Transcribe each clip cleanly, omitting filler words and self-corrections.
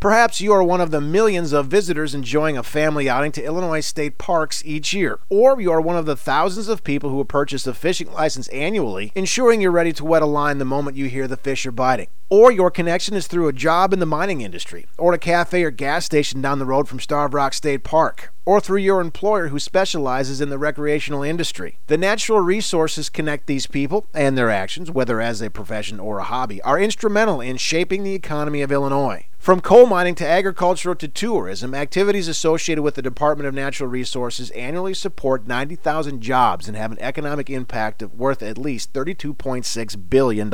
Perhaps you are one of the millions of visitors enjoying a family outing to Illinois state parks each year, or you are one of the thousands of people who will purchase a fishing license annually, ensuring you're ready to wet a line the moment you hear the fish are biting. Or your connection is through a job in the mining industry, or a cafe or gas station down the road from Starved Rock State Park, or through your employer who specializes in the recreational industry. The natural resources connect these people, and their actions, whether as a profession or a hobby, are instrumental in shaping the economy of Illinois. From coal mining to agriculture to tourism, activities associated with the Department of Natural Resources annually support 90,000 jobs and have an economic impact worth at least $32.6 billion.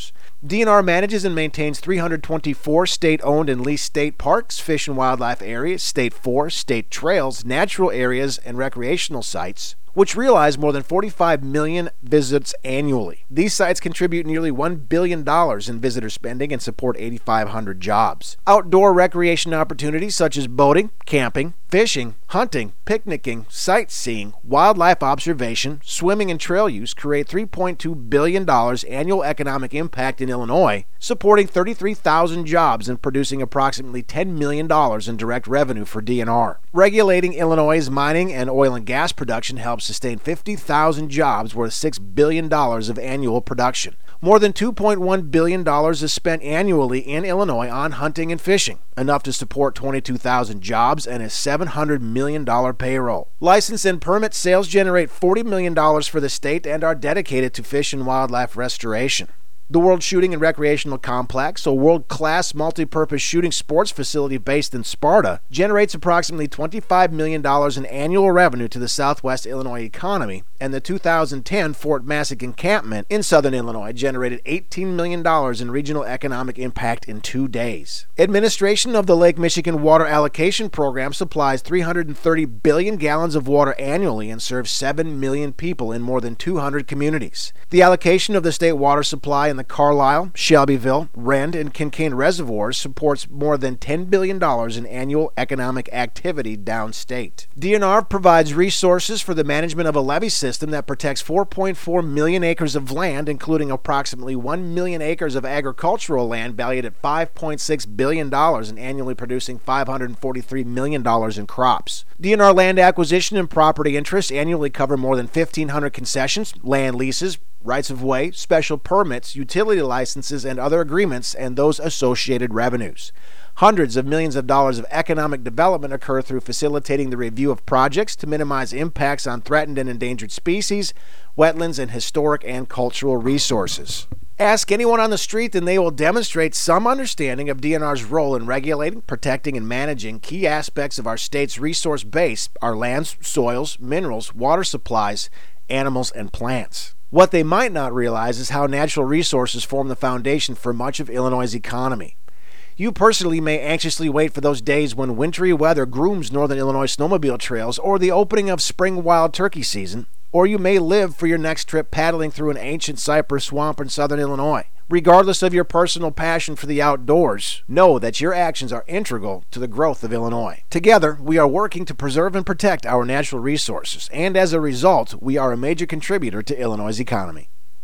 DNR manages and maintains 324 state-owned and leased state parks, fish and wildlife areas, state forests, state trails, natural areas, and recreational sites, which realize more than 45 million visits annually. These sites contribute nearly $1 billion in visitor spending and support 8,500 jobs. Outdoor recreation opportunities such as boating, camping, fishing, hunting, picnicking, sightseeing, wildlife observation, swimming, and trail use create $3.2 billion annual economic impact in Illinois, supporting 33,000 jobs and producing approximately $10 million in direct revenue for DNR. Regulating Illinois' mining and oil and gas production helps sustain 50,000 jobs worth $6 billion of annual production. More than $2.1 billion is spent annually in Illinois on hunting and fishing, enough to support 22,000 jobs and a $700 million payroll. License and permit sales generate $40 million for the state and are dedicated to fish and wildlife restoration. The World Shooting and Recreational Complex, a world-class multi-purpose shooting sports facility based in Sparta, generates approximately $25 million in annual revenue to the southwest Illinois economy, and the 2010 Fort Massac encampment in southern Illinois generated $18 million in regional economic impact in 2 days. Administration of the Lake Michigan Water Allocation Program supplies 330 billion gallons of water annually and serves 7 million people in more than 200 communities. The allocation of the state water supply in the Carlisle, Shelbyville, Rend, and Kincaid reservoirs supports more than $10 billion in annual economic activity downstate. DNR provides resources for the management of a levee system that protects 4.4 million acres of land, including approximately 1 million acres of agricultural land valued at $5.6 billion and annually producing $543 million in crops. DNR land acquisition and property interests annually cover more than 1,500 concessions, land leases, rights of way, special permits, utility licenses, and other agreements, and those associated revenues. Hundreds of millions of dollars of economic development occur through facilitating the review of projects to minimize impacts on threatened and endangered species, wetlands, and historic and cultural resources. Ask anyone on the street and they will demonstrate some understanding of DNR's role in regulating, protecting, and managing key aspects of our state's resource base, our lands, soils, minerals, water supplies, animals, and plants. What they might not realize is how natural resources form the foundation for much of Illinois' economy. You personally may anxiously wait for those days when wintry weather grooms northern Illinois snowmobile trails or the opening of spring wild turkey season, or you may live for your next trip paddling through an ancient cypress swamp in southern Illinois. Regardless of your personal passion for the outdoors, know that your actions are integral to the growth of Illinois. Together, we are working to preserve and protect our natural resources, and as a result, we are a major contributor to Illinois' economy.